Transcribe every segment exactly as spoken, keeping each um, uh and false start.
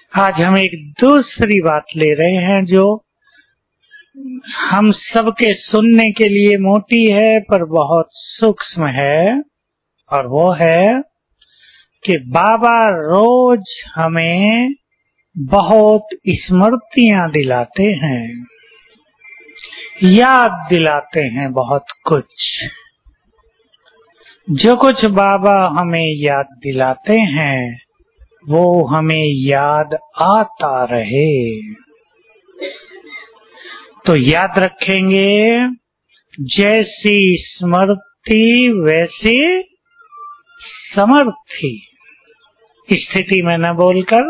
आज हम एक दूसरी बात ले रहे हैं जो हम सबके सुनने के लिए मोटी है पर बहुत सूक्ष्म है, और वो है कि बाबा रोज हमें बहुत स्मृतियां दिलाते हैं, याद दिलाते हैं बहुत कुछ। जो कुछ बाबा हमें याद दिलाते हैं वो हमें याद आता रहे। तो याद रखेंगे, जैसी स्मृति वैसी समर्थी। स्थिति में न बोलकर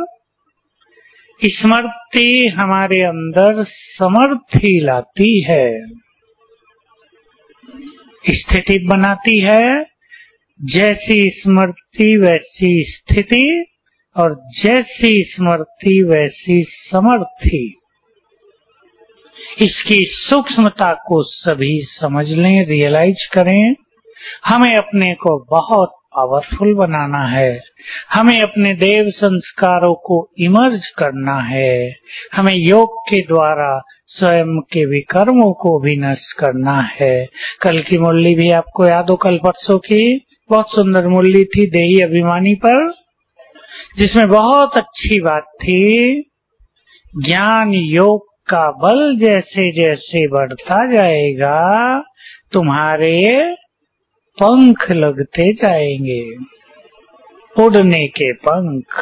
स्मृति हमारे अंदर समर्थी लाती है, स्थिति बनाती है। जैसी स्मृति वैसी स्थिति और जैसी स्मृति वैसी समर्थी। इसकी सूक्ष्मता को सभी समझ लें, रियलाइज करें। हमें अपने को बहुत पावरफुल बनाना है, हमें अपने देव संस्कारों को इमर्ज करना है, हमें योग के द्वारा स्वयं के विकर्मों को भी नष्ट करना है। कल की मुरली भी आपको याद हो, कल परसों की बहुत सुंदर मुरली थी देही अभिमानी पर, जिसमें बहुत अच्छी बात थी। ज्ञान योग का बल जैसे जैसे बढ़ता जाएगा तुम्हारे पंख लगते जाएंगे, उड़ने के पंख।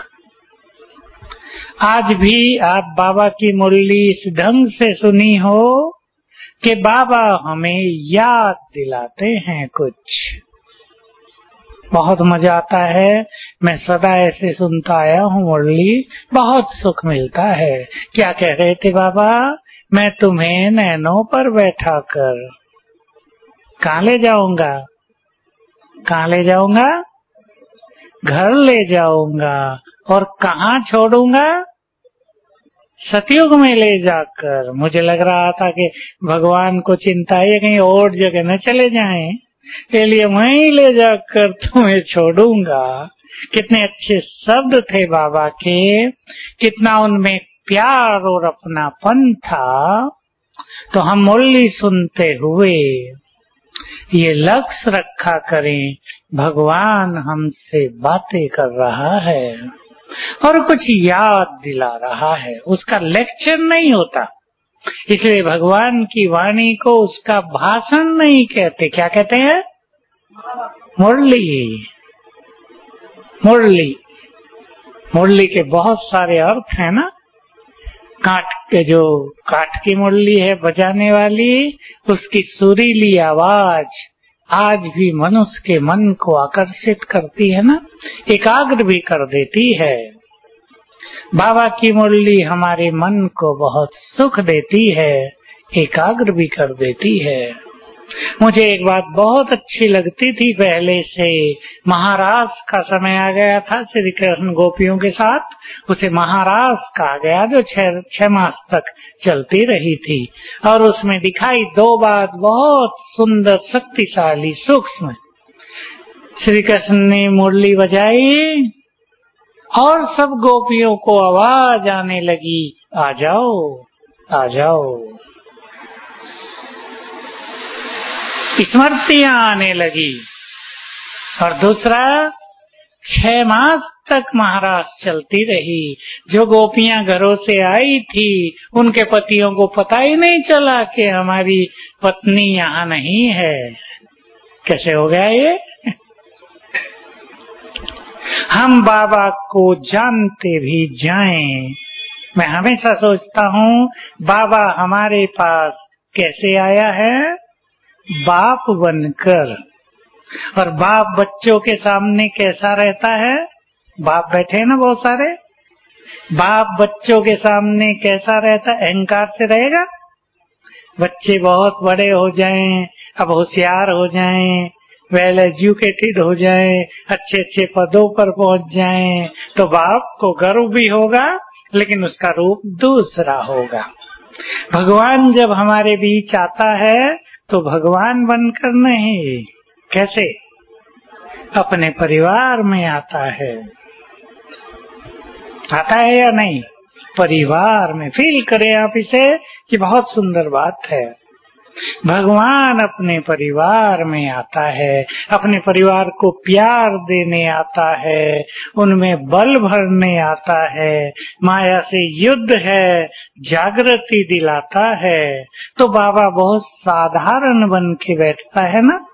आज भी आप बाबा की मुरली इस ढंग से सुनी हो कि बाबा हमें याद दिलाते हैं कुछ। बहुत मजा आता है, मैं सदा ऐसे सुनता आया हूँ मुरली, बहुत सुख मिलता है। क्या कह रहे थे बाबा? मैं तुम्हें नैनों पर बैठा कर कहाँ ले जाऊंगा? कहाँ ले जाऊंगा? घर ले जाऊंगा। और कहाँ छोड़ूंगा? सतयुग में ले जाकर। मुझे लग रहा था कि भगवान को चिंता है कहीं और जगह न चले जाएं, इसलिए मैं ही ले जाकर तुम्हें छोड़ूंगा। कितने अच्छे शब्द थे बाबा के, कितना उनमें प्यार और अपनापन था। तो हम मुरली सुनते हुए ये लक्ष्य रखा करें, भगवान हमसे बातें कर रहा है और कुछ याद दिला रहा है। उसका लेक्चर नहीं होता, इसलिए भगवान की वाणी को उसका भाषण नहीं कहते। क्या कहते हैं? मुरली। मुरली मुरली के बहुत सारे अर्थ हैं ना। काठ के जो काठ की मुरली है बजाने वाली, उसकी सुरीली आवाज आज भी मनुष्य के मन को आकर्षित करती है ना, एकाग्र भी कर देती है। बाबा की मुरली हमारे मन को बहुत सुख देती है, एकाग्र भी कर देती है। मुझे एक बात बहुत अच्छी लगती थी पहले से, महारास का समय आ गया था श्री कृष्ण गोपियों के साथ, उसे महारास कहा गया, जो छह छह मास तक चलती रही थी। और उसमें दिखाई दो बात बहुत सुंदर, शक्तिशाली, सूक्ष्म। श्री कृष्ण ने मुरली बजाई और सब गोपियों को आवाज आने लगी, आ जाओ आ जाओ। स्मृतियां आने लगी। और दूसरा, छह मास तक महाराज चलती रही। जो गोपियां घरों से आई थी उनके पतियों को पता ही नहीं चला कि हमारी पत्नी यहाँ नहीं है। कैसे हो गया ये? हम बाबा को जानते भी जाएं। मैं हमेशा सोचता हूँ बाबा हमारे पास कैसे आया है? बाप बनकर। और बाप बच्चों के सामने कैसा रहता है? बाप बैठे हैं ना बहुत सारे, बाप बच्चों के सामने कैसा रहता है? अहंकार से रहेगा। बच्चे बहुत बड़े हो जाएं, अब होशियार हो जाएं, वेल एजुकेटेड हो जाएं, अच्छे अच्छे पदों पर पहुंच जाएं, तो बाप को गर्व भी होगा, लेकिन उसका रूप दूसरा होगा। भगवान जब हमारे बीच आता है तो भगवान बनकर नहीं, कैसे? अपने परिवार में आता है। आता है या नहीं? परिवार में फील करें आप इसे कि बहुत सुंदर बात है। भगवान अपने परिवार में आता है, अपने परिवार को प्यार देने आता है, उनमें बल भरने आता है, माया से युद्ध है, जागृति दिलाता है। तो बाबा बहुत साधारण बन के बैठता है ना।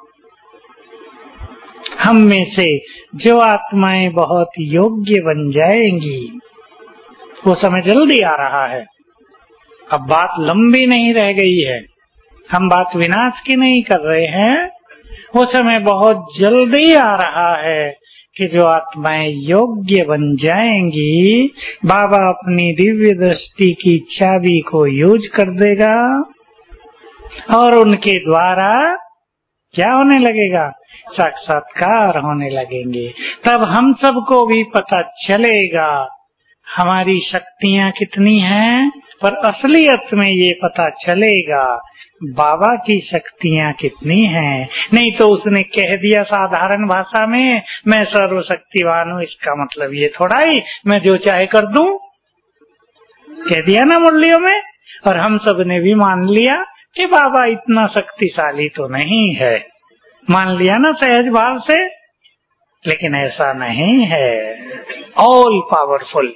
हम में से जो आत्माएं बहुत योग्य बन जाएंगी, वो समय जल्दी आ रहा है। अब बात लंबी नहीं रह गई है, हम बात विनाश की नहीं कर रहे हैं। वो समय बहुत जल्दी आ रहा है कि जो आत्माएं योग्य बन जाएंगी, बाबा अपनी दिव्य दृष्टि की चाबी को यूज कर देगा और उनके द्वारा क्या होने लगेगा? साक्षात्कार होने लगेंगे। तब हम सबको भी पता चलेगा हमारी शक्तियां कितनी हैं, पर असलियत में ये पता चलेगा बाबा की शक्तियां कितनी हैं। नहीं तो उसने कह दिया साधारण भाषा में, मैं सर्वशक्तिवान हूँ, इसका मतलब ये थोड़ा ही मैं जो चाहे कर दूं, कह दिया ना मुरलियों में। और हम सब ने भी मान लिया कि बाबा इतना शक्तिशाली तो नहीं है, मान लिया ना सहज भाव से। लेकिन ऐसा नहीं है, ऑल पावरफुल।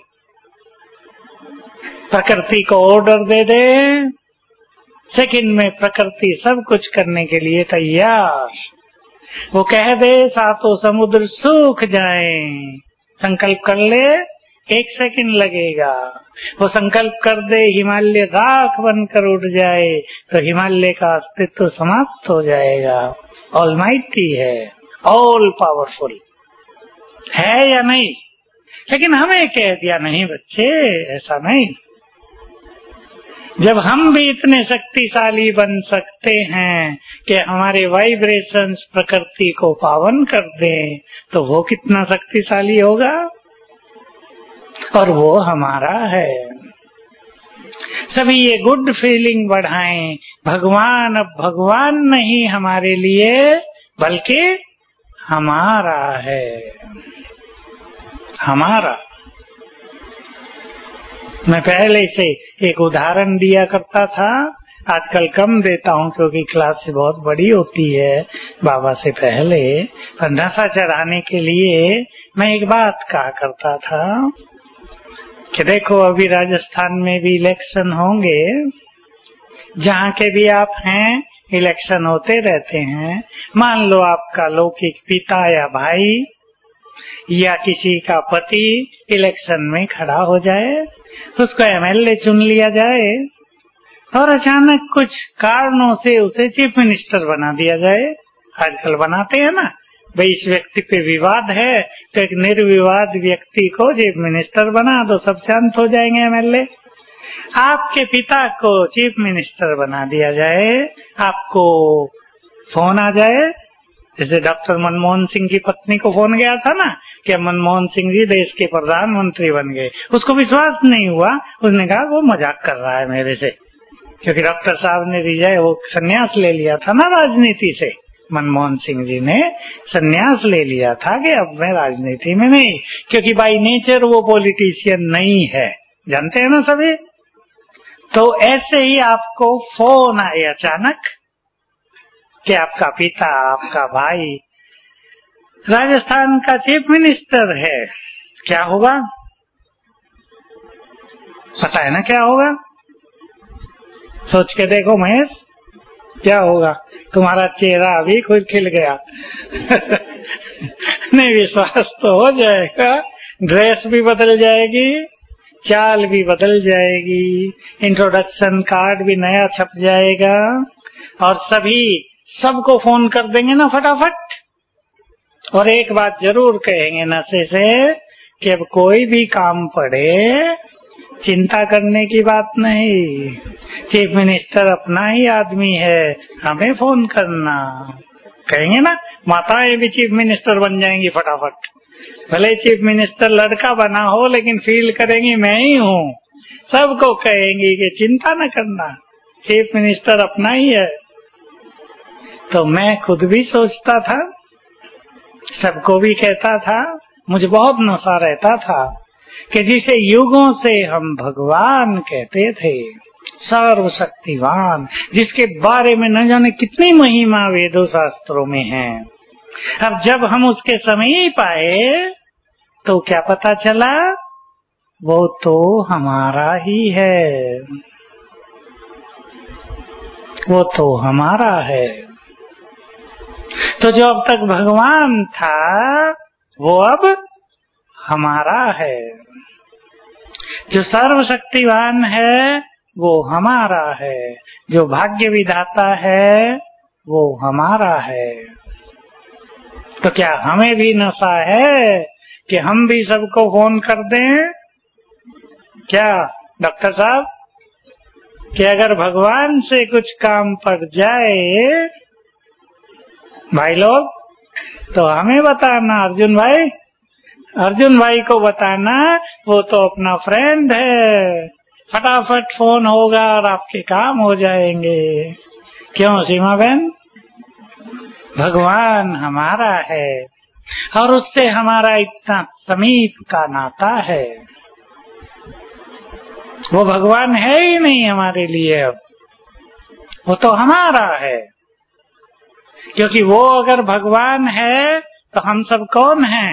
प्रकृति को ऑर्डर दे दे, सेकंड में प्रकृति सब कुछ करने के लिए तैयार। वो कह दे सातों समुद्र सूख जाएं, संकल्प कर ले, एक सेकंड लगेगा। वो संकल्प कर दे हिमालय राख बनकर उठ जाए, तो हिमालय का अस्तित्व समाप्त हो जाएगा। ऑलमाइटी है, ऑल पावरफुल है या नहीं? लेकिन हमें कह दिया नहीं बच्चे, ऐसा नहीं। जब हम भी इतने शक्तिशाली बन सकते हैं कि हमारे वाइब्रेशंस प्रकृति को पावन कर दें, तो वो कितना शक्तिशाली होगा। और वो हमारा है। सभी ये गुड फीलिंग बढ़ाएं। भगवान अब भगवान नहीं हमारे लिए, बल्कि हमारा है, हमारा। मैं पहले से एक उदाहरण दिया करता था, आजकल कम देता हूँ क्योंकि क्लास से बहुत बड़ी होती है। बाबा से पहले नशा चढ़ाने के लिए मैं एक बात कहा करता था कि देखो अभी राजस्थान में भी इलेक्शन होंगे, जहाँ के भी आप हैं इलेक्शन होते रहते हैं। मान लो आपका लौकिक पिता या भाई या किसी का पति इलेक्शन में खड़ा हो जाए, उसको एमएलए चुन लिया जाए और अचानक कुछ कारणों से उसे चीफ मिनिस्टर बना दिया जाए। आजकल बनाते हैं ना, भाई इस व्यक्ति पे विवाद है तो एक निर्विवाद व्यक्ति को चीफ मिनिस्टर बना दो, सब शांत हो जाएंगे एमएलए। आपके पिता को चीफ मिनिस्टर बना दिया जाए, आपको फोन आ जाए, जैसे डॉक्टर मनमोहन सिंह की पत्नी को फोन गया था ना कि मनमोहन सिंह जी देश के प्रधानमंत्री बन गए। उसको विश्वास नहीं हुआ, उसने कहा वो मजाक कर रहा है मेरे से, क्योंकि डॉक्टर साहब ने रिजाइन, वो संन्यास ले लिया था ना राजनीति से। मनमोहन सिंह जी ने संन्यास ले लिया था कि अब मैं राजनीति में नहीं, क्योंकि बाई नेचर वो पॉलिटिशियन नहीं है, जानते हैं ना सभी। तो ऐसे ही आपको फोन आए अचानक कि आपका पिता, आपका भाई राजस्थान का चीफ मिनिस्टर है, क्या होगा? पता है ना क्या होगा? सोच के देखो महेश, क्या होगा? तुम्हारा चेहरा अभी खुद खिल गया। नहीं, विश्वास तो हो जाएगा, ड्रेस भी बदल जाएगी, चाल भी बदल जाएगी, इंट्रोडक्शन कार्ड भी नया छप जाएगा और सभी सबको फोन कर देंगे ना फटाफट। और एक बात जरूर कहेंगे नशे से कि अब कोई भी काम पड़े चिंता करने की बात नहीं, चीफ मिनिस्टर अपना ही आदमी है, हमें फोन करना। कहेंगे ना, माताएं भी चीफ मिनिस्टर बन जाएंगी फटाफट। भले चीफ मिनिस्टर लड़का बना हो लेकिन फील करेंगी मैं ही हूँ, सबको कहेंगी कि चिंता न करना, चीफ मिनिस्टर अपना ही है। तो मैं खुद भी सोचता था, सबको भी कहता था, मुझे बहुत नशा रहता था, कि जिसे युगों से हम भगवान कहते थे, सर्वशक्तिवान, जिसके बारे में न जाने कितनी महिमा वेदों शास्त्रों में है। अब जब हम उसके समीप आए तो क्या पता चला, वो तो हमारा ही है, वो तो हमारा है। तो जो अब तक भगवान था वो अब हमारा है, जो सर्वशक्तिवान है वो हमारा है, जो भाग्य विधाता है वो हमारा है। तो क्या हमें भी नशा है कि हम भी सबको फोन कर दें? क्या डॉक्टर साहब, कि अगर भगवान से कुछ काम पड़ जाए भाई लोग तो हमें बताना, अर्जुन भाई, अर्जुन भाई को बताना, वो तो अपना फ्रेंड है, फटाफट फोन होगा और आपके काम हो जाएंगे। क्यों सीमा बहन? भगवान हमारा है और उससे हमारा इतना समीप का नाता है। वो भगवान है ही नहीं हमारे लिए, अब वो तो हमारा है। क्योंकि वो अगर भगवान है तो हम सब कौन हैं?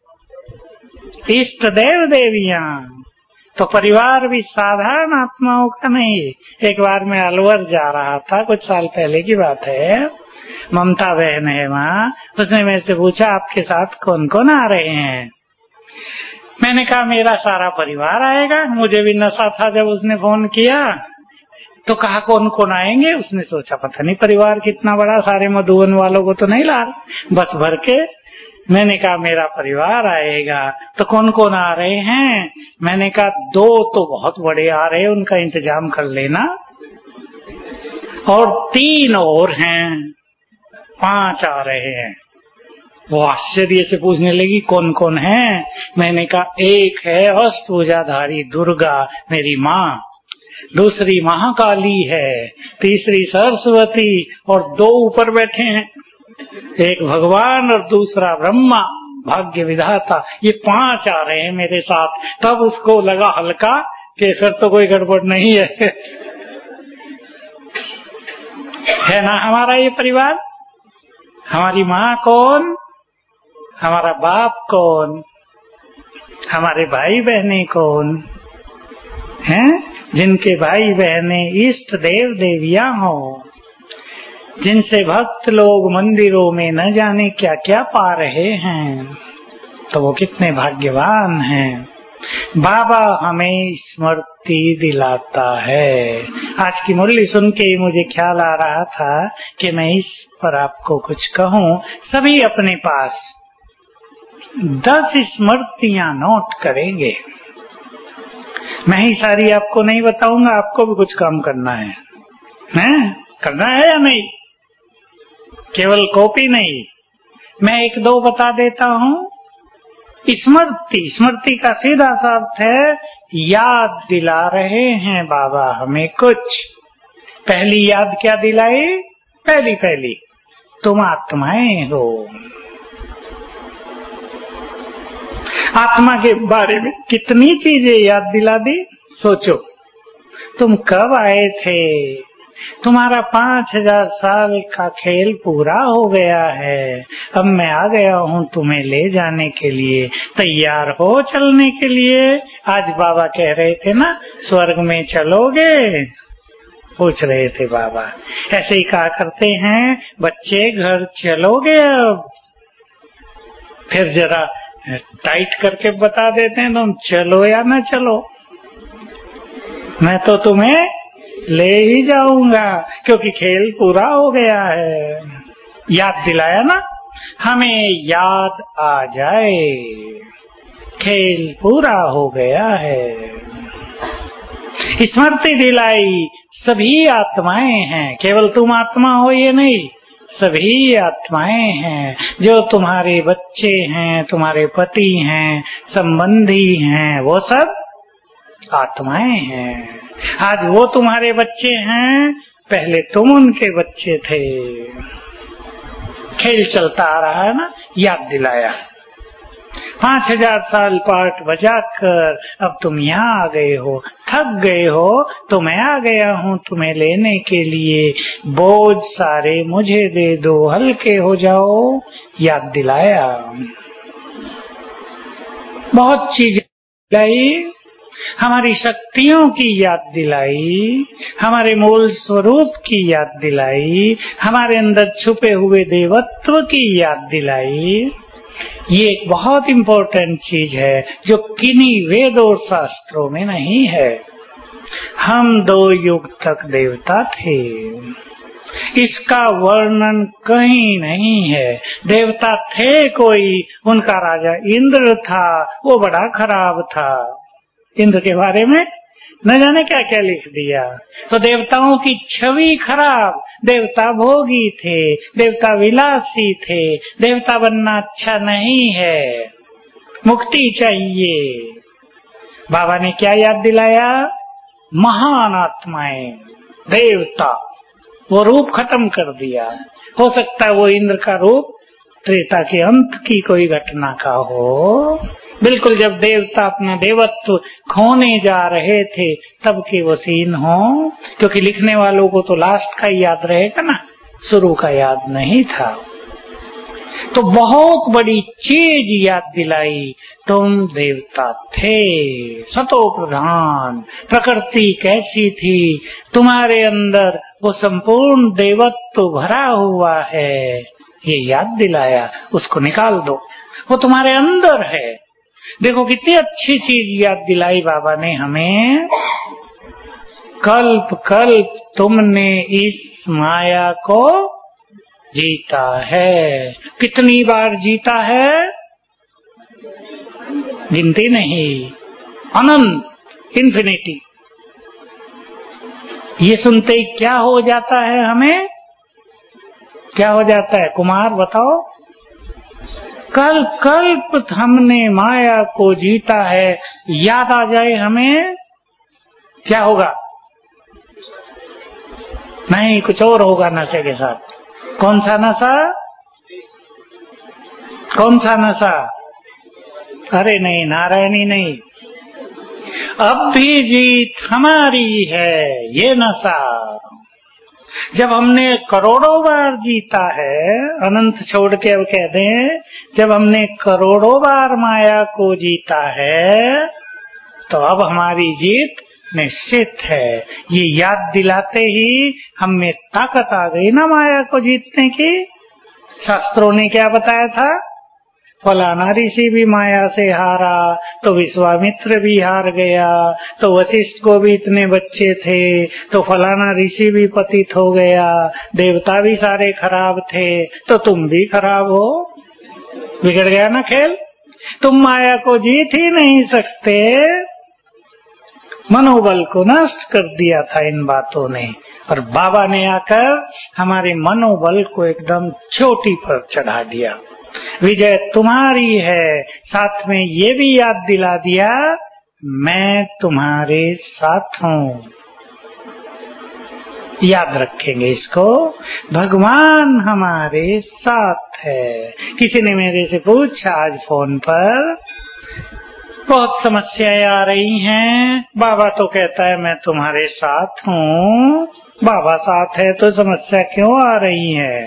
इष्ट देव देवियां। तो परिवार भी साधारण आत्माओं का नहीं। एक बार मैं अलवर जा रहा था, कुछ साल पहले की बात है, ममता बहन है वहाँ, उसने मेरे से पूछा आपके साथ कौन कौन आ रहे हैं? मैंने कहा मेरा सारा परिवार आएगा। मुझे भी नशा था जब उसने फोन किया, तो कहा कौन कौन आएंगे? उसने सोचा पता नहीं परिवार कितना बड़ा, सारे मधुबन वालों को तो नहीं ला बस भर के। मैंने कहा मेरा परिवार आएगा। तो कौन कौन आ रहे हैं? मैंने कहा दो तो बहुत बड़े आ रहे हैं, उनका इंतजाम कर लेना, और तीन और हैं, पांच आ रहे हैं। वो आश्चर्य से पूछने लगी कौन कौन है? मैंने कहा एक है अष्टभुजाधारी दुर्गा मेरी माँ, दूसरी महाकाली है, तीसरी सरस्वती, और दो ऊपर बैठे हैं, एक भगवान और दूसरा ब्रह्मा भाग्य विधाता। ये पांच आ रहे हैं मेरे साथ। तब उसको लगा हल्का कि फिर तो कोई गड़बड़ नहीं है है ना हमारा ये परिवार? हमारी माँ कौन, हमारा बाप कौन, हमारे भाई बहने कौन हैं? जिनके भाई बहने इष्ट देव देवियां हो, जिनसे भक्त लोग मंदिरों में न जाने क्या क्या पा रहे हैं, तो वो कितने भाग्यवान हैं। बाबा हमें स्मृति दिलाता है। आज की मुरली सुन के ही मुझे ख्याल आ रहा था कि मैं इस पर आपको कुछ कहूँ। सभी अपने पास दस स्मृतियां नोट करेंगे। मैं ही सारी आपको नहीं बताऊंगा, आपको भी कुछ काम करना है, हैं? करना है या नहीं? केवल कॉपी नहीं, मैं एक दो बता देता हूँ। स्मृति, स्मृति का सीधा सा अर्थ है याद दिला रहे हैं बाबा हमें कुछ। पहली याद क्या दिलाई? पहली पहली तुम आत्माएं हो। आत्मा के बारे में कितनी चीजें याद दिला दी। सोचो, तुम कब आए थे? तुम्हारा पांच हजार साल का खेल पूरा हो गया है। अब मैं आ गया हूँ तुम्हें ले जाने के लिए। तैयार हो चलने के लिए? आज बाबा कह रहे थे ना, स्वर्ग में चलोगे? पूछ रहे थे बाबा। ऐसे ही कहा करते हैं बच्चे, घर चलोगे? अब फिर जरा टाइट करके बता देते हैं तुम चलो या ना चलो। मैं तो तुम्हें ले ही जाऊंगा क्योंकि खेल पूरा हो गया है। याद दिलाया ना, हमें याद आ जाए खेल पूरा हो गया है। स्मृति दिलाई सभी आत्माएं हैं, केवल तुम आत्मा हो ये नहीं, सभी आत्माएं हैं। जो तुम्हारे बच्चे हैं, तुम्हारे पति हैं, संबंधी हैं, वो सब आत्माएं हैं। आज वो तुम्हारे बच्चे हैं, पहले तुम उनके बच्चे थे। खेल चलता आ रहा है ना, याद दिलाया। पांच हजार साल पाठ बजाकर अब तुम यहाँ आ गए हो, थक गए हो, तो मैं आ गया हूँ तुम्हें लेने के लिए। बोझ सारे मुझे दे दो, हल्के हो जाओ। याद दिलाया, बहुत चीजें दिलाई, हमारी शक्तियों की याद दिलाई, हमारे मूल स्वरूप की याद दिलाई, हमारे अंदर छुपे हुए देवत्व की याद दिलाई। ये एक बहुत इम्पोर्टेंट चीज है जो किन्हीं वेद और शास्त्रों में नहीं है। हम दो युग तक देवता थे, इसका वर्णन कहीं नहीं है। देवता थे कोई, उनका राजा इंद्र था, वो बड़ा खराब था। इंद्र के बारे में न जाने क्या क्या लिख दिया। तो देवताओं की छवि खराब, देवता भोगी थे, देवता विलासी थे, देवता बनना अच्छा नहीं है, मुक्ति चाहिए। बाबा ने क्या याद दिलाया? महान आत्माएं, देवता, वो रूप खत्म कर दिया। हो सकता है वो इंद्र का रूप त्रेता के अंत की कोई घटना का हो, बिल्कुल जब देवता अपना देवत्व खोने जा रहे थे तब के वो सीन हो, क्योंकि लिखने वालों को तो लास्ट का याद रहेगा ना, शुरू का याद नहीं था। तो बहुत बड़ी चीज याद दिलाई, तुम देवता थे, सतो प्रधान। प्रकृति कैसी थी, तुम्हारे अंदर वो संपूर्ण देवत्व भरा हुआ है, ये याद दिलाया। उसको निकाल दो, वो तुम्हारे अंदर है। देखो कितनी अच्छी चीज याद दिलाई बाबा ने हमें। कल्प कल्प तुमने इस माया को जीता है। कितनी बार जीता है? गिनती नहीं, अनंत, इन्फिनिटी। ये सुनते ही क्या हो जाता है हमें? क्या हो जाता है कुमार बताओ? कल्प कल्प हमने माया को जीता है, याद आ जाए हमें, क्या होगा? नहीं, कुछ और होगा नशे के साथ। कौन सा नशा? कौन सा नशा? अरे नहीं, नारायणी नहीं। अब भी जीत हमारी है, ये नशा। जब हमने करोड़ों बार जीता है, अनंत छोड़ के अब कह दें, जब हमने करोड़ों बार माया को जीता है, तो अब हमारी जीत निश्चित है। ये याद दिलाते ही हम में ताकत आ गई ना माया को जीतने की। शास्त्रों ने क्या बताया था? फलाना ऋषि भी माया से हारा, तो विश्वामित्र भी हार गया, तो वशिष्ठ को भी इतने बच्चे थे, तो फलाना ऋषि भी पतित हो गया, देवता भी सारे खराब थे, तो तुम भी खराब हो। बिगड़ गया ना खेल। तुम माया को जीत ही नहीं सकते। मनोबल को नष्ट कर दिया था इन बातों ने, और बाबा ने आकर हमारे मनोबल को एकदम चोटी पर चढ़ा दिया। विजय तुम्हारी है, साथ में ये भी याद दिला दिया, मैं तुम्हारे साथ हूँ। याद रखेंगे इसको, भगवान हमारे साथ है। किसी ने मेरे से पूछा आज फोन पर, बहुत समस्याएं आ रही हैं, बाबा तो कहता है मैं तुम्हारे साथ हूँ, बाबा साथ है तो समस्या क्यों आ रही है?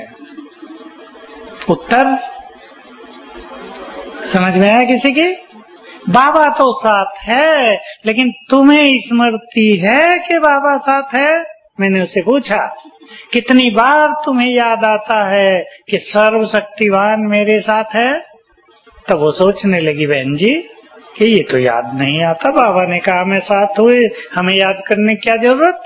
उत्तर समझ में आया किसी की? बाबा तो साथ है, लेकिन तुम्हें स्मृति है कि बाबा साथ है? मैंने उससे पूछा कितनी बार तुम्हें याद आता है कि सर्वशक्तिवान मेरे साथ है? तब वो सोचने लगी बहन जी कि ये तो याद नहीं आता, बाबा ने कहा मैं साथ हुए, हमें याद करने की क्या जरूरत?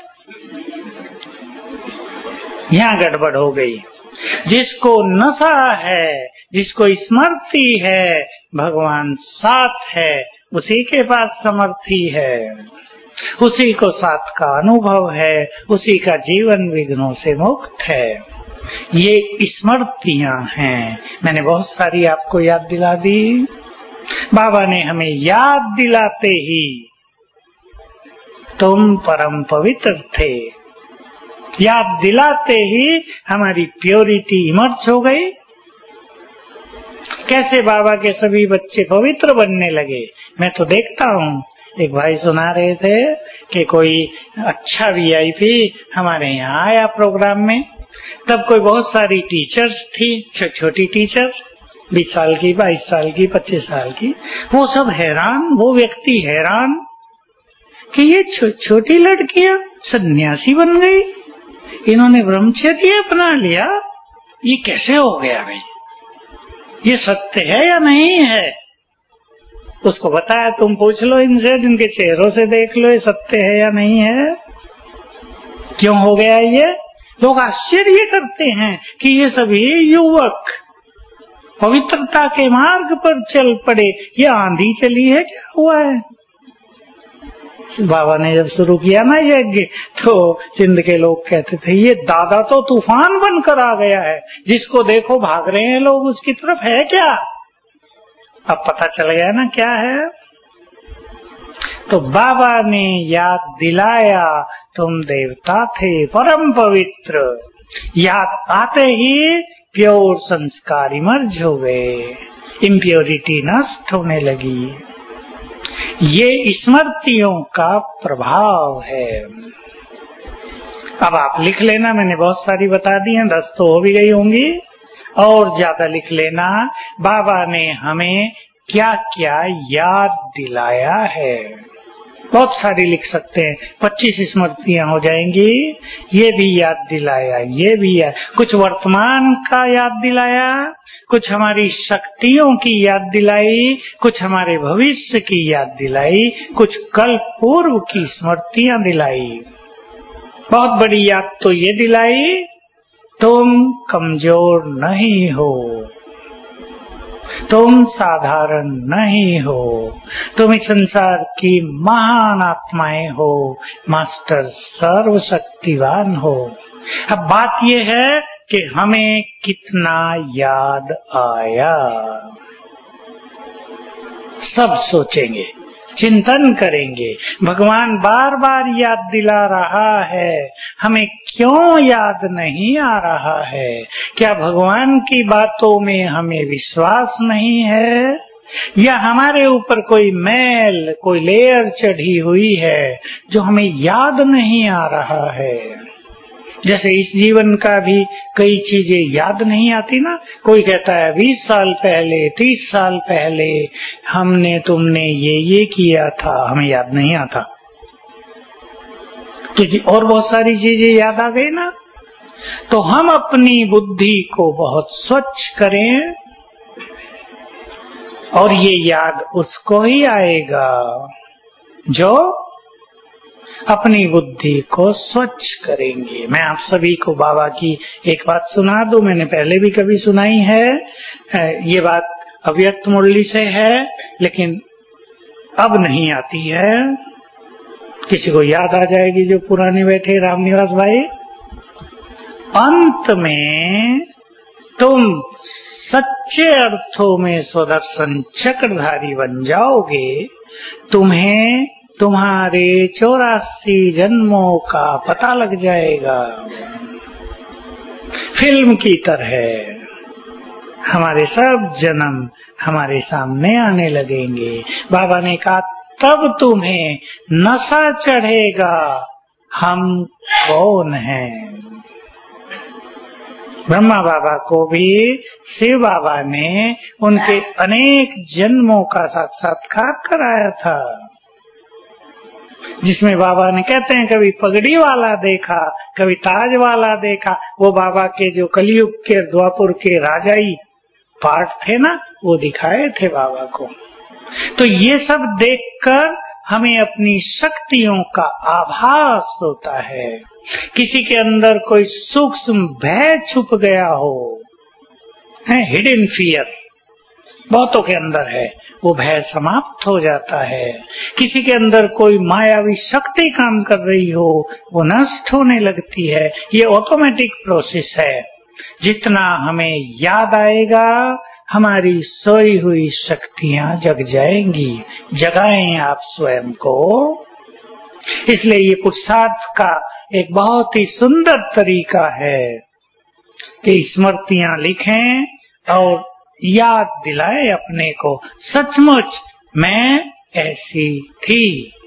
यहाँ गड़बड़ हो गई। जिसको नशा है, जिसको स्मृति है, भगवान साथ है, उसी के पास समर्थी है, उसी को साथ का अनुभव है, उसी का जीवन विघ्नों से मुक्त है। ये स्मृतियां हैं, मैंने बहुत सारी आपको याद दिला दी। बाबा ने हमें याद दिलाते ही तुम परम पवित्र थे, याद दिलाते ही हमारी प्योरिटी इमर्ज हो गई। कैसे बाबा के सभी बच्चे पवित्र बनने लगे। मैं तो देखता हूँ, एक भाई सुना रहे थे कि कोई अच्छा वीआईपी हमारे यहाँ आया प्रोग्राम में, तब कोई बहुत सारी टीचर्स थी, छो, छोटी टीचर, बीस साल की, बाईस साल की, पच्चीस साल की। वो सब हैरान, वो व्यक्ति हैरान कि ये छो, छोटी लड़कियां सन्यासी बन गई, इन्होंने ब्रह्मचर्य अपना लिया, ये कैसे हो गया भाई, ये सत्य है या नहीं है। उसको बताया, तुम पूछ लो इनसे, जिनके चेहरों से देख लो ये सत्य है या नहीं है, क्यों हो गया ये। लोग आश्चर्य करते हैं कि ये सभी युवक पवित्रता के मार्ग पर चल पड़े, ये आंधी चली है, क्या हुआ है। बाबा ने जब शुरू किया ना यज्ञ, तो सिंध के लोग कहते थे ये दादा तो तूफान बनकर आ गया है, जिसको देखो भाग रहे हैं लोग उसकी तरफ, है क्या। अब पता चल गया ना क्या है। तो बाबा ने याद दिलाया, तुम देवता थे परम पवित्र। याद आते ही प्योर संस्कार इमर्ज हो गए, इम्प्योरिटी नष्ट होने लगी। ये स्मृतियों का प्रभाव है। अब आप लिख लेना, मैंने बहुत सारी बता दी हैं, दस तो हो भी गई होंगी, और ज्यादा लिख लेना। बाबा ने हमें क्या क्या याद दिलाया है, बहुत सारी लिख सकते हैं, पच्चीस स्मृतियां हो जाएंगी। ये भी याद दिलाया, ये भी याद, कुछ वर्तमान का याद दिलाया, कुछ हमारी शक्तियों की याद दिलाई, कुछ हमारे भविष्य की याद दिलाई, कुछ कल पूर्व की स्मृतियां दिलाई। बहुत बड़ी याद तो ये दिलाई, तुम कमजोर नहीं हो, तुम साधारण नहीं हो, तुम इस संसार की महान आत्माएं हो, मास्टर सर्वशक्तिवान हो। अब बात यह है कि हमें कितना याद आया, सब सोचेंगे, चिंतन करेंगे। भगवान बार बार याद दिला रहा है, हमें क्यों याद नहीं आ रहा है। क्या भगवान की बातों में हमें विश्वास नहीं है, या हमारे ऊपर कोई मैल, कोई लेयर चढ़ी हुई है जो हमें याद नहीं आ रहा है। जैसे इस जीवन का भी कई चीजें याद नहीं आती ना। कोई कहता है बीस साल पहले, तीस साल पहले हमने तुमने ये ये किया था, हमें याद नहीं आता, क्योंकि और बहुत सारी चीजें याद आ गई ना। तो हम अपनी बुद्धि को बहुत स्वच्छ करें, और ये याद उसको ही आएगा जो अपनी बुद्धि को स्वच्छ करेंगे। मैं आप सभी को बाबा की एक बात सुना दूं, मैंने पहले भी कभी सुनाई है। ये बात अव्यक्त मुरली से है, लेकिन अब नहीं आती है, किसी को याद आ जाएगी जो पुराने बैठे रामनिवास भाई। अंत में तुम सच्चे अर्थों में स्वदर्शन चक्रधारी बन जाओगे। तुम्हें तुम्हारे चौरासी जन्मों का पता लग जाएगा। फिल्म की तरह हमारे सब जन्म हमारे सामने आने लगेंगे। बाबा ने कहा तब तुम्हें नशा चढ़ेगा, हम कौन हैं। ब्रह्मा बाबा को भी शिव बाबा ने उनके अनेक जन्मों का साक्षात्कार कराया था, जिसमें बाबा ने कहते हैं कभी पगड़ी वाला देखा, कभी ताज वाला देखा। वो बाबा के जो कलयुग के द्वापुर के राजाई पार्ट थे ना, वो दिखाए थे बाबा को। तो ये सब देखकर हमें अपनी शक्तियों का आभास होता है। किसी के अंदर कोई सूक्ष्म भय छुप गया हो, है हिडन फियर, बहुतों के अंदर है, वो भय समाप्त हो जाता है। किसी के अंदर कोई मायावी शक्ति काम कर रही हो, वो नष्ट होने लगती है। ये ऑटोमेटिक प्रोसेस है। जितना हमें याद आएगा, हमारी सोई हुई शक्तियां जग जाएंगी। जगाएं आप स्वयं को। इसलिए ये पुरुषार्थ का एक बहुत ही सुंदर तरीका है कि स्मृतियां लिखें और याद दिलाए अपने को, सचमुच मैं ऐसी थी,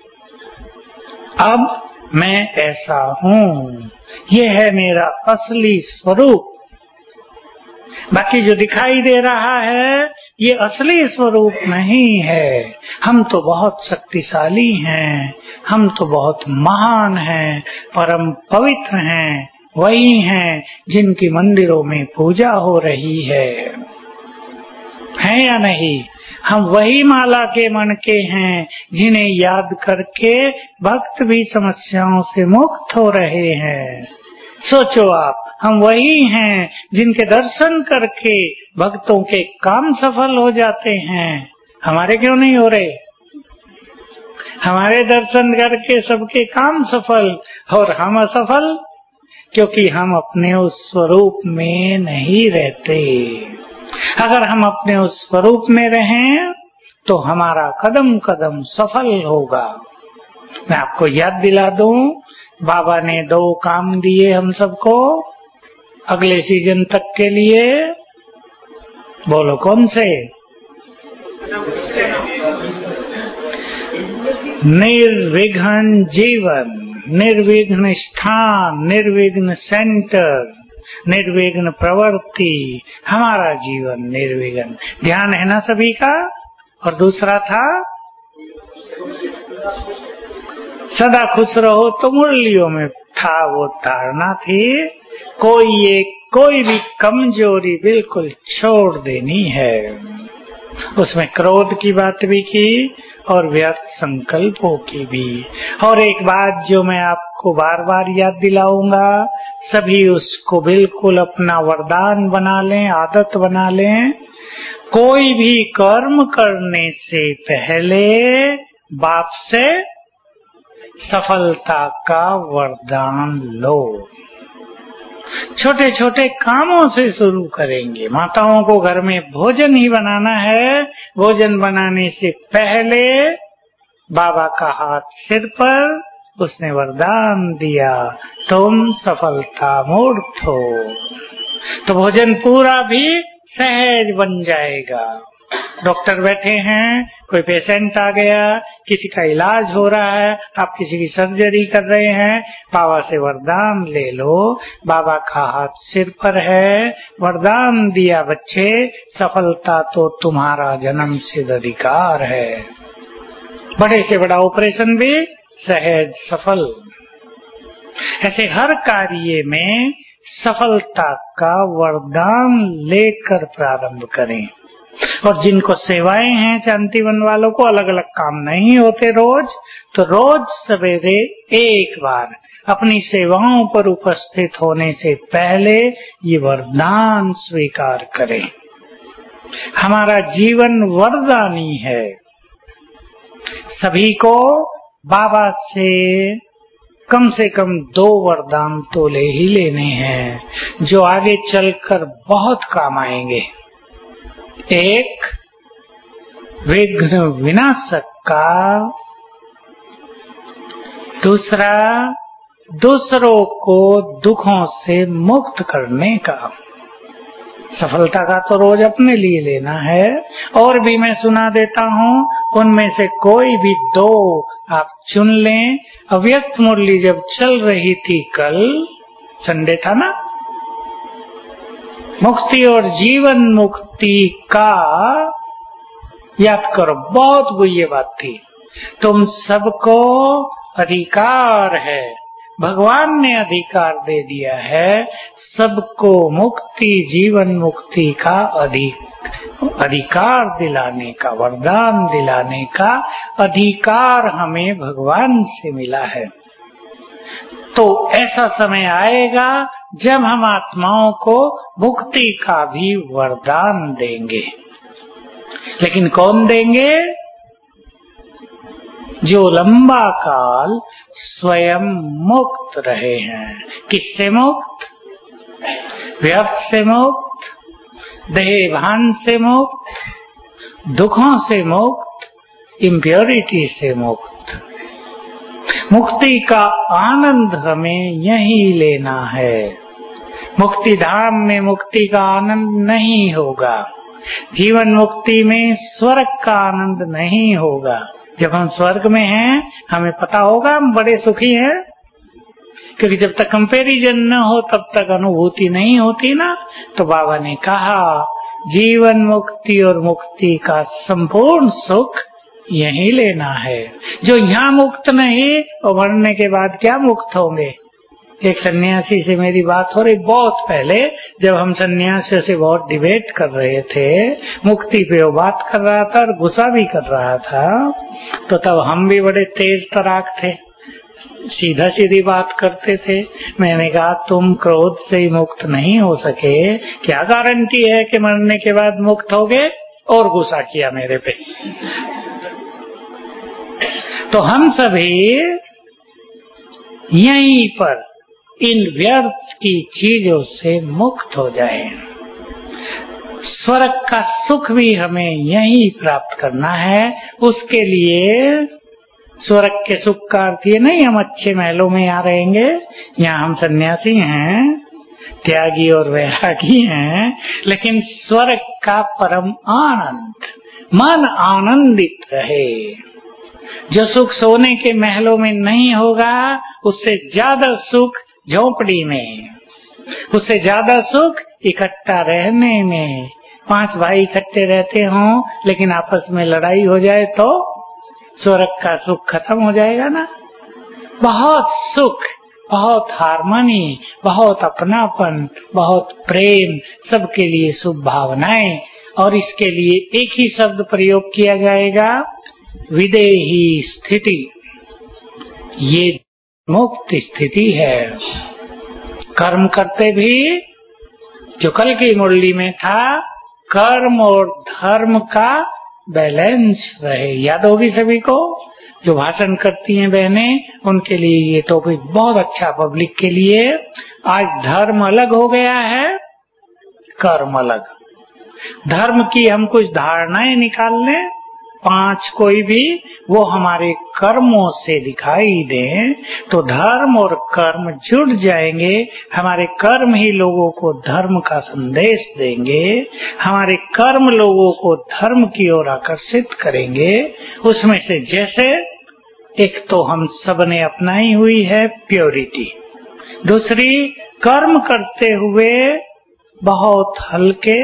अब मैं ऐसा हूँ, ये है मेरा असली स्वरूप। बाकी जो दिखाई दे रहा है ये असली स्वरूप नहीं है। हम तो बहुत शक्तिशाली हैं, हम तो बहुत महान हैं, परम पवित्र हैं, वही हैं जिनकी मंदिरों में पूजा हो रही है, है या नहीं? हम वही माला के मणके हैं जिन्हें याद करके भक्त भी समस्याओं से मुक्त हो रहे हैं। सोचो आप, हम वही हैं जिनके दर्शन करके भक्तों के काम सफल हो जाते हैं। हमारे क्यों नहीं हो रहे? हमारे दर्शन करके सबके काम सफल और हम असफल, क्योंकि हम अपने उस स्वरूप में नहीं रहते। अगर हम अपने उस स्वरूप में रहें तो हमारा कदम कदम सफल होगा। मैं आपको याद दिला दूं, बाबा ने दो काम दिए हम सबको अगले सीजन तक के लिए। बोलो कौन से? निर्विघ्न जीवन, निर्विघ्न स्थान, निर्विघ्न सेंटर, निर्विघ्न प्रवृत्ति, हमारा जीवन निर्विघ्न। ध्यान है ना सभी का? और दूसरा था सदा खुश रहो, तो मुरलियों में था वो धारणा थी, कोई एक कोई भी कमजोरी बिल्कुल छोड़ देनी है। उसमें क्रोध की बात भी की और व्यर्थ संकल्पों की भी। और एक बात जो मैं आपको बार बार याद दिलाऊंगा, सभी उसको बिल्कुल अपना वरदान बना लें, आदत बना लें। कोई भी कर्म करने से पहले बाप से सफलता का वरदान लो। छोटे छोटे कामों से शुरू करेंगे। माताओं को घर में भोजन ही बनाना है, भोजन बनाने से पहले बाबा का हाथ सिर पर, उसने वरदान दिया, तुम सफलता मूर्त हो। तो भोजन पूरा भी सहज बन जाएगा। डॉक्टर बैठे हैं, कोई पेशेंट आ गया, किसी का इलाज हो रहा है, आप किसी की सर्जरी कर रहे हैं, बाबा से वरदान ले लो। बाबा का हाथ सिर पर है, वरदान दिया, बच्चे सफलता तो तुम्हारा जन्म सिद्ध अधिकार है। बड़े से बड़ा ऑपरेशन भी सहज सफल। ऐसे हर कार्य में सफलता का वरदान लेकर प्रारंभ करें। और जिनको सेवाएं हैं, शांतिवन वालों को अलग अलग काम नहीं होते रोज, तो रोज सवेरे एक बार अपनी सेवाओं पर उपस्थित होने से पहले ये वरदान स्वीकार करें। हमारा जीवन वरदानी है। सभी को बाबा से कम से कम दो वरदान तो ले ही लेने हैं, जो आगे चलकर बहुत काम आएंगे। एक, विघ्न विनाशक का। दूसरा, दूसरों को दुखों से मुक्त करने का। सफलता का तो रोज अपने लिए लेना है, और भी मैं सुना देता हूँ, उनमें से कोई भी दो आप चुन लें। अव्यक्त मुरली जब चल रही थी, कल संडे था ना, मुक्ति और जीवन मुक्ति का याद करो, बहुत गुह्य बात थी। तुम सबको अधिकार है, भगवान ने अधिकार दे दिया है, सबको मुक्ति जीवन मुक्ति का अधिक अधिकार दिलाने का, वरदान दिलाने का अधिकार हमें भगवान से मिला है। तो ऐसा समय आएगा जब हम आत्माओं को मुक्ति का भी वरदान देंगे। लेकिन कौन देंगे? जो लंबा काल स्वयं मुक्त रहे हैं। किससे मुक्त? व्यर्थ से मुक्त, देह भान से मुक्त, दुखों से मुक्त, इम्प्योरिटी से मुक्त। मुक्ति का आनंद हमें यही लेना है। मुक्ति धाम में मुक्ति का आनंद नहीं होगा। जीवन मुक्ति में स्वर्ग का आनंद नहीं होगा। जब हम स्वर्ग में हैं हमें पता होगा हम बड़े सुखी हैं, क्योंकि जब तक कंपैरिजन न हो तब तक अनुभूति नहीं होती ना। तो बाबा ने कहा जीवन मुक्ति और मुक्ति का संपूर्ण सुख यही लेना है। जो यहाँ मुक्त नहीं और मरने के बाद क्या मुक्त होंगे। एक सन्यासी से मेरी बात हो रही बहुत पहले, जब हम सन्यासियों से बहुत डिबेट कर रहे थे, मुक्ति पे वो बात कर रहा था और गुस्सा भी कर रहा था। तो तब हम भी बड़े तेज तराक थे, सीधा सीधी बात करते थे। मैंने कहा तुम क्रोध से ही मुक्त नहीं हो सके, क्या गारंटी है कि मरने के बाद मुक्त होगे। और गुस्सा किया मेरे पे। तो हम सभी यहीं पर इन व्यर्थ की चीजों से मुक्त हो जाएं। स्वर्ग का सुख भी हमें यहीं प्राप्त करना है। उसके लिए स्वर्ग के सुख का अर्थ ये नहीं हम अच्छे महलों में यहाँ रहेंगे। यहाँ हम सन्यासी हैं, त्यागी और वैरागी हैं, लेकिन स्वर्ग का परम आनंद, मन आनंदित रहे। जो सुख सोने के महलों में नहीं होगा, उससे ज्यादा सुख झोपड़ी में, उससे ज्यादा सुख इकट्ठा रहने में। पांच भाई इकट्ठे रहते हों लेकिन आपस में लड़ाई हो जाए तो स्वर्ग का सुख खत्म हो जाएगा ना। बहुत सुख, बहुत हार्मनी, बहुत अपनापन, बहुत प्रेम, सबके लिए शुभ भावनाएं। और इसके लिए एक ही शब्द प्रयोग किया जाएगा, विदेही स्थिति। ये मुक्त स्थिति है। कर्म करते भी, जो कल की मुरली में था, कर्म और धर्म का बैलेंस रहे। याद होगी सभी को, जो भाषण करती हैं बहनें, उनके लिए ये टॉपिक बहुत अच्छा, पब्लिक के लिए। आज धर्म अलग हो गया है, कर्म अलग। धर्म की हम कुछ धारणाएं निकाल लें, पांच कोई भी, वो हमारे कर्मों से दिखाई दें तो धर्म और कर्म जुड़ जाएंगे। हमारे कर्म ही लोगों को धर्म का संदेश देंगे, हमारे कर्म लोगों को धर्म की ओर आकर्षित करेंगे। उसमें से जैसे एक तो हम सबने अपनाई हुई है प्योरिटी, दूसरी कर्म करते हुए बहुत हल्के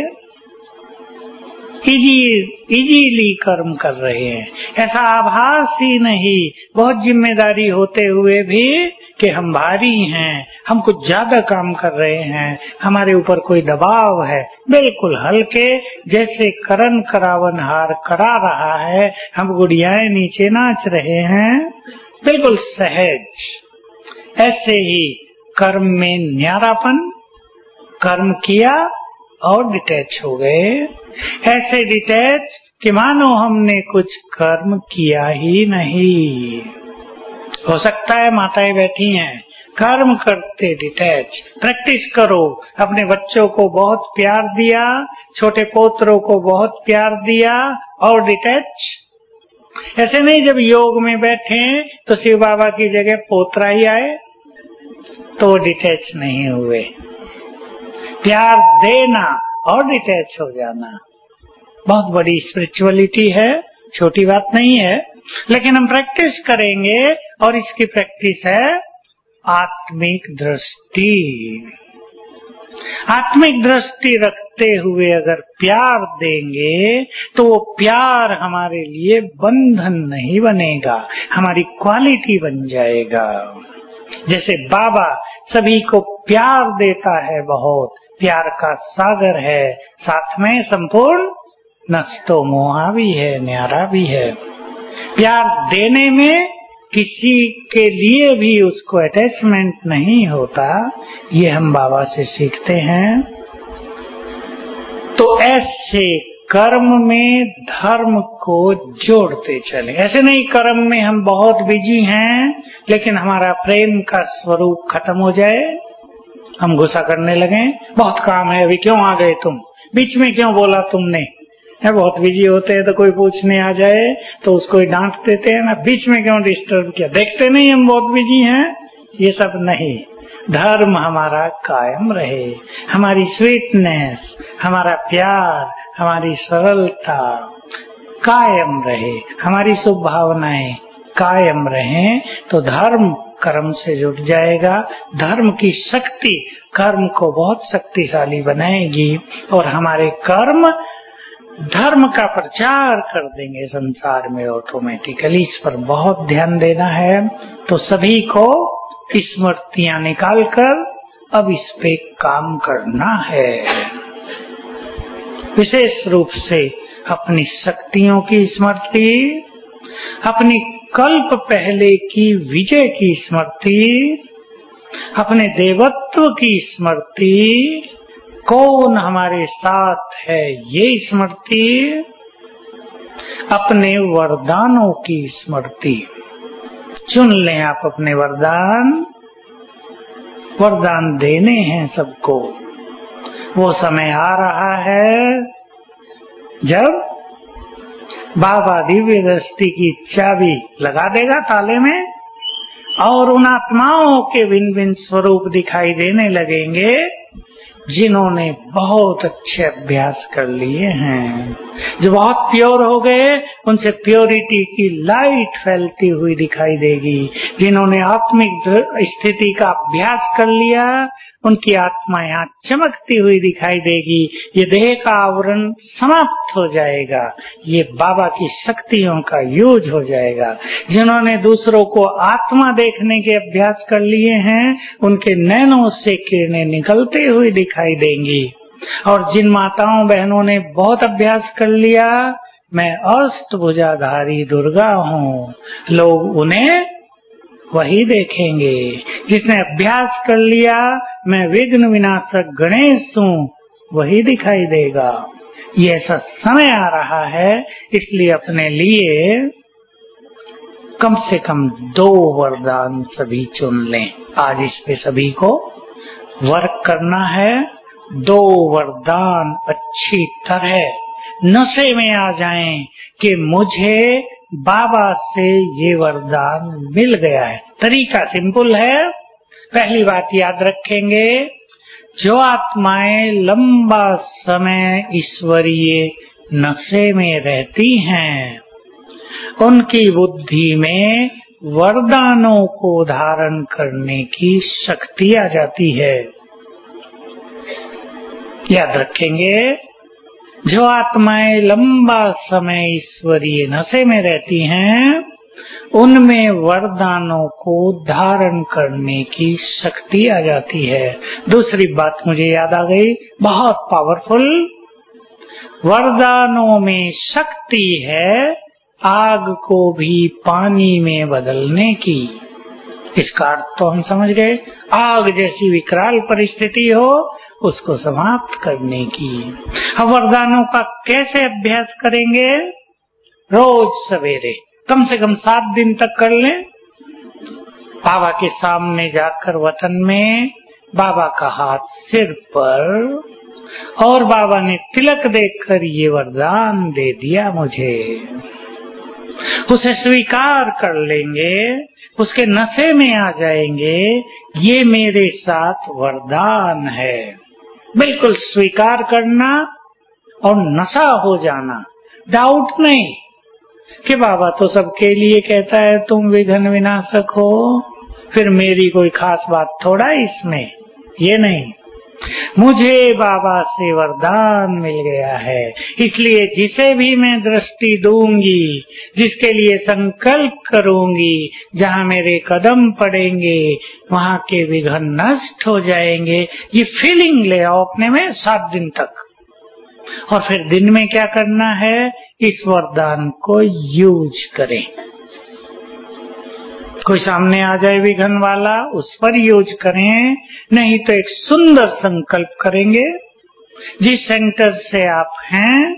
इजी इजीली कर्म कर रहे हैं, ऐसा आभास ही नहीं, बहुत जिम्मेदारी होते हुए भी कि हम भारी हैं, हम कुछ ज्यादा काम कर रहे हैं, हमारे ऊपर कोई दबाव है। बिल्कुल हल्के, जैसे करण करावन हार करा रहा है, हम गुड़ियाएं नीचे नाच रहे हैं, बिल्कुल सहज। ऐसे ही कर्म में न्यारापन, कर्म किया और डिटैच हो गए। ऐसे डिटैच कि मानो हमने कुछ कर्म किया ही नहीं। हो सकता है माताएं बैठी हैं, कर्म करते डिटैच। प्रैक्टिस करो, अपने बच्चों को बहुत प्यार दिया, छोटे पोतरों को बहुत प्यार दिया और डिटैच। ऐसे नहीं जब योग में बैठे तो शिव बाबा की जगह पोतरा ही आए तो डिटैच नहीं हुए। प्यार देना और डिटैच हो जाना बहुत बड़ी स्पिरिचुअलिटी है, छोटी बात नहीं है। लेकिन हम प्रैक्टिस करेंगे और इसकी प्रैक्टिस है आत्मिक दृष्टि। आत्मिक दृष्टि रखते हुए अगर प्यार देंगे तो वो प्यार हमारे लिए बंधन नहीं बनेगा, हमारी क्वालिटी बन जाएगा। जैसे बाबा सभी को प्यार देता है, बहुत प्यार का सागर है, साथ में संपूर्ण नस्तो मोहा भी है, न्यारा भी है। प्यार देने में किसी के लिए भी उसको अटैचमेंट नहीं होता, ये हम बाबा से सीखते हैं। तो ऐसे कर्म में धर्म को जोड़ते चले। ऐसे नहीं कर्म में हम बहुत बिजी हैं लेकिन हमारा प्रेम का स्वरूप खत्म हो जाए, हम गुस्सा करने लगे, बहुत काम है अभी क्यों आ गए तुम, बीच में क्यों बोला तुमने। है बहुत बिजी होते हैं तो कोई पूछने आ जाए तो उसको डांट देते हैं ना, बीच में क्यों डिस्टर्ब किया, देखते नहीं हम बहुत बिजी हैं। ये सब नहीं, धर्म हमारा कायम रहे, हमारी स्वीटनेस, हमारा प्यार, हमारी सरलता कायम रहे, हमारी शुभ भावनाएं कायम रहें, तो धर्म कर्म से जुड़ जाएगा। धर्म की शक्ति कर्म को बहुत शक्तिशाली बनाएगी और हमारे कर्म धर्म का प्रचार कर देंगे संसार में ऑटोमेटिकली। इस पर बहुत ध्यान देना है। तो सभी को स्मृतियां निकालकर अब इस पे काम करना है। विशेष रूप से अपनी शक्तियों की स्मृति, अपनी कल्प पहले की विजय की स्मृति, अपने देवत्व की स्मृति, कौन हमारे साथ है ये स्मृति, अपने वरदानों की स्मृति। चुन लें आप अपने वरदान, वरदान देने हैं सबको। वो समय आ रहा है जब बाबा दिव्य दृष्टि की चाबी लगा देगा ताले में और उन आत्माओं के भिन्न भिन्न स्वरूप दिखाई देने लगेंगे जिन्होंने बहुत अच्छे अभ्यास कर लिए हैं, जो बहुत प्योर हो गए, उनसे प्योरिटी की लाइट फैलती हुई दिखाई देगी। जिन्होंने आत्मिक स्थिति का अभ्यास कर लिया, उनकी आत्मा यहाँ चमकती हुई दिखाई देगी। ये देह का आवरण समाप्त हो जाएगा, ये बाबा की शक्तियों का यूज हो जाएगा। जिन्होंने दूसरों को आत्मा देखने के अभ्यास कर लिए हैं, उनके नैनों से किरणें निकलते हुई दिखाई देंगी। और जिन माताओं बहनों ने बहुत अभ्यास कर लिया, मैं अष्टभुजाधारी दुर्गा हूँ, लोग उन्हें वही देखेंगे। जिसने अभ्यास कर लिया मैं विघ्न विनाशक गणेश हूँ, वही दिखाई देगा। ये ऐसा समय आ रहा है, इसलिए अपने लिए कम से कम दो वरदान सभी चुन लें। आज इस पे सभी को वर्क करना है। दो वरदान अच्छी तरह नशे में आ जाएं कि मुझे बाबा से ये वरदान मिल गया है। तरीका सिंपल है। पहली बात याद रखेंगे, जो आत्माएं लंबा समय ईश्वरीय नशे में रहती हैं, उनकी बुद्धि में वरदानों को धारण करने की शक्ति आ जाती है। याद रखेंगे, जो आत्माएं लंबा समय ईश्वरीय नशे में रहती हैं, उनमें वरदानों को धारण करने की शक्ति आ जाती है। दूसरी बात मुझे याद आ गई, बहुत पावरफुल, वरदानों में शक्ति है आग को भी पानी में बदलने की। इसका अर्थ तो हम समझ गए, आग जैसी विकराल परिस्थिति हो उसको समाप्त करने की। अब वरदानों का कैसे अभ्यास करेंगे? रोज सवेरे कम से कम सात दिन तक कर लें। बाबा के सामने जाकर वतन में बाबा का हाथ सिर पर, और बाबा ने तिलक देकर ये वरदान दे दिया मुझे, उसे स्वीकार कर लेंगे, उसके नशे में आ जाएंगे, ये मेरे साथ वरदान है। बिल्कुल स्वीकार करना और नशा हो जाना, डाउट नहीं कि बाबा तो सबके लिए कहता है तुम विघ्न विनाशक हो, फिर मेरी कोई खास बात थोड़ा इसमें। ये नहीं, मुझे बाबा से वरदान मिल गया है, इसलिए जिसे भी मैं दृष्टि दूंगी, जिसके लिए संकल्प करूंगी, जहाँ मेरे कदम पड़ेंगे वहाँ के विघ्न नष्ट हो जाएंगे। ये फीलिंग ले आओ अपने में सात दिन तक। और फिर दिन में क्या करना है, इस वरदान को यूज करें। कोई सामने आ जाए विघ्न वाला, उस पर यूज करें, नहीं तो एक सुंदर संकल्प करेंगे। जिस सेंटर से आप हैं,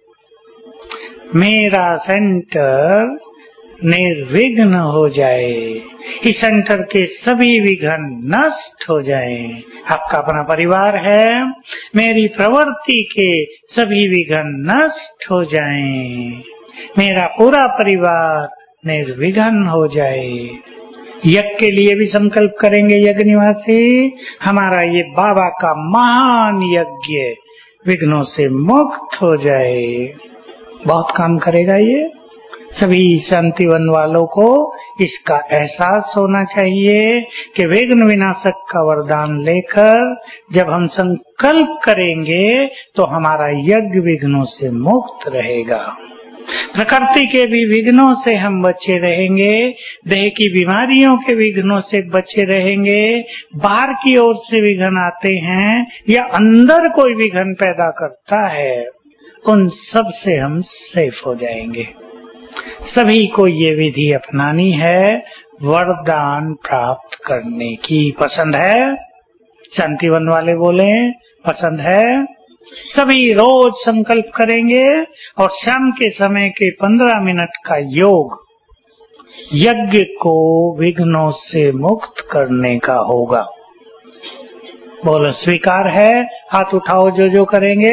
मेरा सेंटर निर्विघ्न हो जाए, इस सेंटर के सभी विघ्न नष्ट हो जाएं। आपका अपना परिवार है, मेरी प्रवृत्ति के सभी विघ्न नष्ट हो जाएं, मेरा पूरा परिवार निर्विघ्न हो जाए। यज्ञ के लिए भी संकल्प करेंगे, यज्ञ निवासी, हमारा ये बाबा का महान यज्ञ विघ्नों से मुक्त हो जाए। बहुत काम करेगा ये। सभी शांतिवन वालों को इसका एहसास होना चाहिए कि विघ्न विनाशक का वरदान लेकर जब हम संकल्प करेंगे तो हमारा यज्ञ विघ्नों से मुक्त रहेगा। प्रकृति के भी विघ्नों से हम बचे रहेंगे, देह की बीमारियों के विघ्नों से बचे रहेंगे। बाहर की ओर से विघ्न आते हैं या अंदर कोई विघ्न पैदा करता है, उन सब से हम सेफ हो जाएंगे। सभी को ये विधि अपनानी है वरदान प्राप्त करने की। पसंद है? शांतिवन वाले बोले पसंद है। सभी रोज संकल्प करेंगे और शाम के समय के पंद्रह मिनट का योग यज्ञ को विघ्नों से मुक्त करने का होगा। बोलो स्वीकार है? हाथ उठाओ जो जो करेंगे।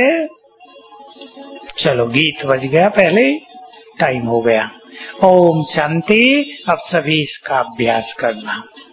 चलो गीत बज गया, पहले टाइम हो गया। ओम शांति। अब सभी इसका अभ्यास करना।